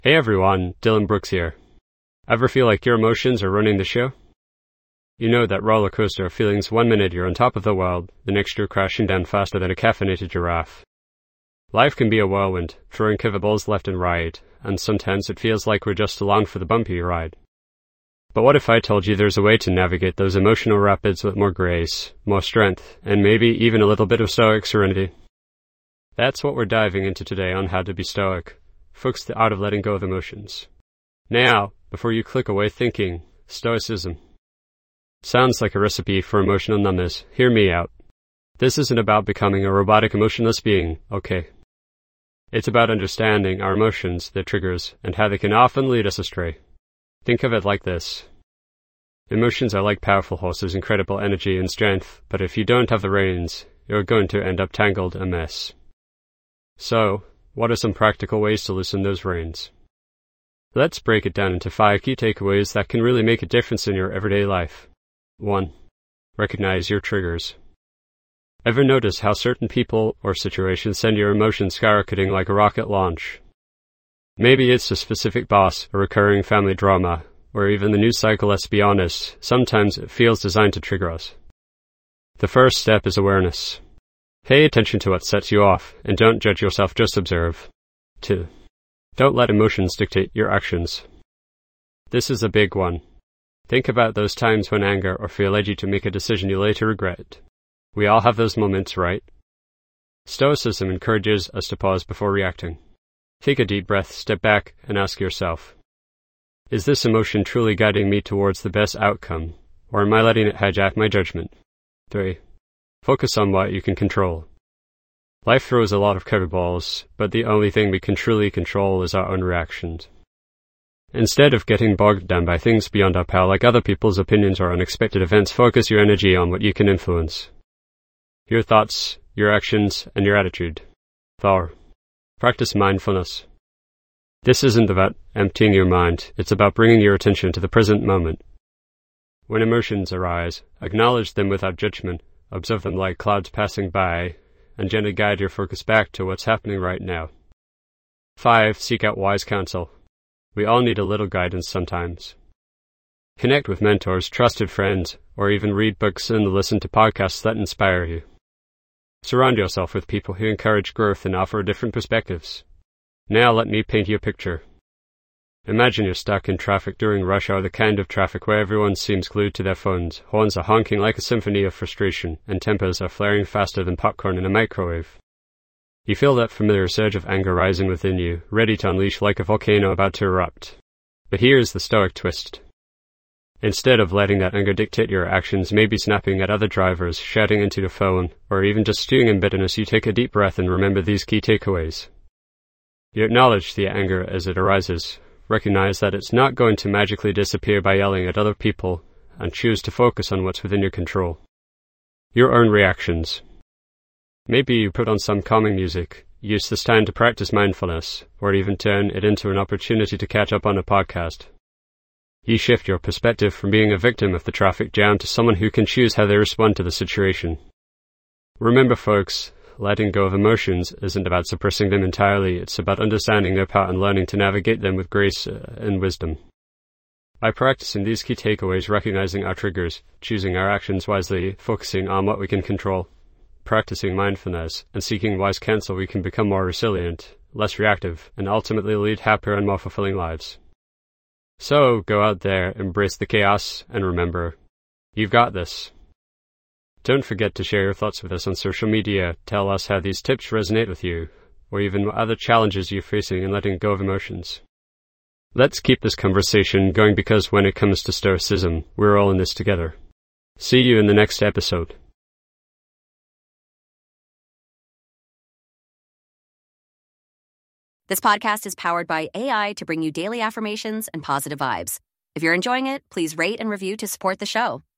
Hey everyone, Dylan Brooks here. Ever feel like your emotions are running the show? You know that roller coaster of feelings. 1 minute you're on top of the world, the next you're crashing down faster than a caffeinated giraffe. Life can be a whirlwind, throwing curveballs left and right, and sometimes it feels like we're just along for the bumpy ride. But what if I told you there's a way to navigate those emotional rapids with more grace, more strength, and maybe even a little bit of stoic serenity? That's what we're diving into today on How to Be Stoic. Focus the art of letting go of emotions. Now, before you click away thinking, Stoicism sounds like a recipe for emotional numbness. Hear me out. This isn't about becoming a robotic emotionless being, okay? It's about understanding our emotions, their triggers, and how they can often lead us astray. Think of it like this. Emotions are like powerful horses, incredible energy and strength, but if you don't have the reins, you're going to end up tangled a mess. So, what are some practical ways to loosen those reins? Let's break it down into 5 key takeaways that can really make a difference in your everyday life. 1. Recognize your triggers. Ever notice how certain people or situations send your emotions skyrocketing like a rocket launch? Maybe it's a specific boss, a recurring family drama, or even the news cycle. Let's be honest, sometimes it feels designed to trigger us. The first step is awareness. Pay attention to what sets you off, and don't judge yourself, just observe. 2. Don't let emotions dictate your actions. This is a big one. Think about those times when anger or fear led you to make a decision you later regret. We all have those moments, right? Stoicism encourages us to pause before reacting. Take a deep breath, step back, and ask yourself, is this emotion truly guiding me towards the best outcome, or am I letting it hijack my judgment? 3. Focus on what you can control. Life throws a lot of curveballs, but the only thing we can truly control is our own reactions. Instead of getting bogged down by things beyond our power like other people's opinions or unexpected events, focus your energy on what you can influence. Your thoughts, your actions, and your attitude. 4. Practice mindfulness. This isn't about emptying your mind, it's about bringing your attention to the present moment. When emotions arise, acknowledge them without judgment. Observe them like clouds passing by, and gently guide your focus back to what's happening right now. 5. Seek out wise counsel. We all need a little guidance sometimes. Connect with mentors, trusted friends, or even read books and listen to podcasts that inspire you. Surround yourself with people who encourage growth and offer different perspectives. Now let me paint you a picture. Imagine you're stuck in traffic during rush hour, the kind of traffic where everyone seems glued to their phones, horns are honking like a symphony of frustration, and tempers are flaring faster than popcorn in a microwave. You feel that familiar surge of anger rising within you, ready to unleash like a volcano about to erupt. But here's the stoic twist. Instead of letting that anger dictate your actions, maybe snapping at other drivers, shouting into your phone, or even just stewing in bitterness, you take a deep breath and remember these key takeaways. You acknowledge the anger as it arises. Recognize that it's not going to magically disappear by yelling at other people, and choose to focus on what's within your control. Your own reactions. Maybe you put on some calming music, use this time to practice mindfulness, or even turn it into an opportunity to catch up on a podcast. You shift your perspective from being a victim of the traffic jam to someone who can choose how they respond to the situation. Remember, folks, letting go of emotions isn't about suppressing them entirely, it's about understanding their part and learning to navigate them with grace and wisdom. By practicing these key takeaways, recognizing our triggers, choosing our actions wisely, focusing on what we can control, practicing mindfulness, and seeking wise counsel, we can become more resilient, less reactive, and ultimately lead happier and more fulfilling lives. So, go out there, embrace the chaos, and remember, you've got this. Don't forget to share your thoughts with us on social media. Tell us how these tips resonate with you, or even what other challenges you're facing in letting go of emotions. Let's keep this conversation going, because when it comes to Stoicism, we're all in this together. See you in the next episode. This podcast is powered by AI to bring you daily affirmations and positive vibes. If you're enjoying it, please rate and review to support the show.